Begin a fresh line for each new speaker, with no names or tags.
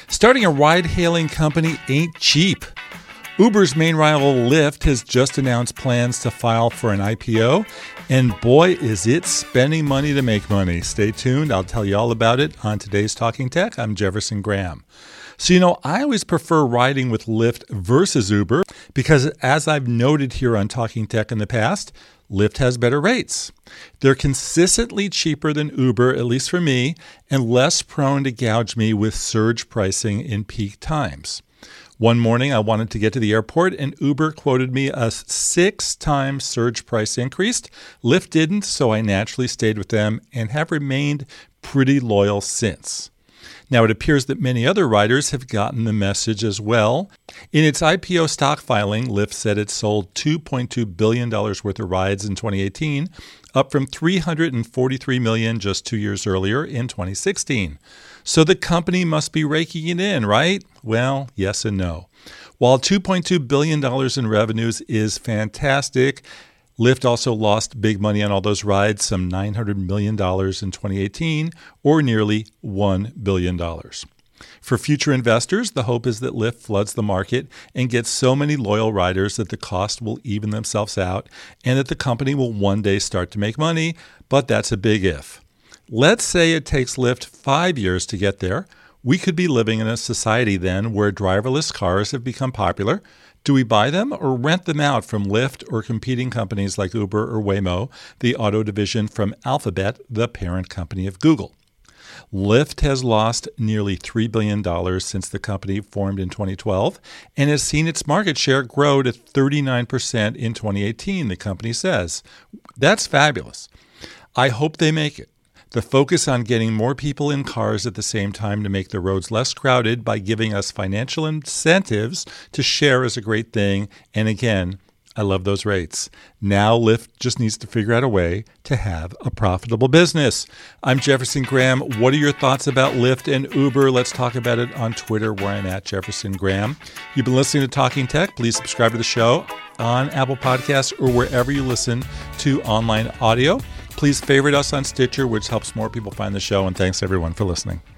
Starting a ride-hailing company ain't cheap. Uber's main rival Lyft has just announced plans to file for an IPO, and boy, is it spending money to make money. Stay tuned. I'll tell you all about it on today's Talking Tech. I'm Jefferson Graham. So, I always prefer riding with Lyft versus Uber because, as I've noted here on Talking Tech in the past, Lyft has better rates. They're consistently cheaper than Uber, at least for me, and less prone to gouge me with surge pricing in peak times. One morning, I wanted to get to the airport, and Uber quoted me a 6-time surge price increase. Lyft didn't, so I naturally stayed with them and have remained pretty loyal since. Now, it appears that many other riders have gotten the message as well. In its IPO stock filing, Lyft said it sold $2.2 billion worth of rides in 2018, up from $343 million just 2 years earlier in 2016. So the company must be raking it in, right? Well, yes and no. While $2.2 billion in revenues is fantastic, Lyft also lost big money on all those rides, some $900 million in 2018, or nearly $1 billion. For future investors, the hope is that Lyft floods the market and gets so many loyal riders that the cost will even themselves out and that the company will one day start to make money, but that's a big if. Let's say it takes Lyft 5 years to get there. We could be living in a society then where driverless cars have become popular. Do we buy them or rent them out from Lyft or competing companies like Uber or Waymo, the auto division from Alphabet, the parent company of Google? Lyft has lost nearly $3 billion since the company formed in 2012 and has seen its market share grow to 39% in 2018, the company says. That's fabulous. I hope they make it. The focus on getting more people in cars at the same time to make the roads less crowded by giving us financial incentives to share is a great thing. And again, I love those rates. Now Lyft just needs to figure out a way to have a profitable business. I'm Jefferson Graham. What are your thoughts about Lyft and Uber? Let's talk about it on Twitter, where I'm at Jefferson Graham. You've been listening to Talking Tech. Please subscribe to the show on Apple Podcasts or wherever you listen to online audio. Please favorite us on Stitcher, which helps more people find the show. And thanks, everyone, for listening.